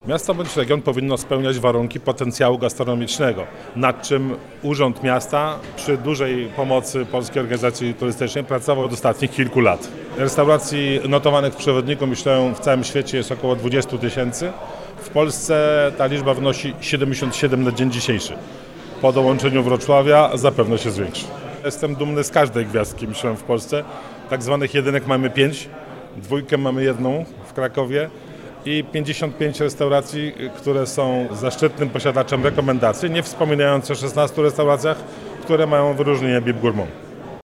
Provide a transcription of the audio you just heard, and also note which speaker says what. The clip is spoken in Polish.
Speaker 1: Miasto bądź region powinno spełniać warunki potencjału gastronomicznego, nad czym Urząd Miasta przy dużej pomocy Polskiej Organizacji Turystycznej pracował od ostatnich kilku lat. Restauracji notowanych w przewodniku, myślę, w całym świecie jest około 20 000. W Polsce ta liczba wynosi 77 na dzień dzisiejszy. Po dołączeniu Wrocławia zapewne się zwiększy. Jestem dumny z każdej gwiazdki, myślę, w Polsce. Tak zwanych jedynek mamy 5, dwójkę mamy jedną w Krakowie i 55 restauracji, które są zaszczytnym posiadaczem rekomendacji, nie wspominając o 16 restauracjach, które mają wyróżnienie BIP Gourmand.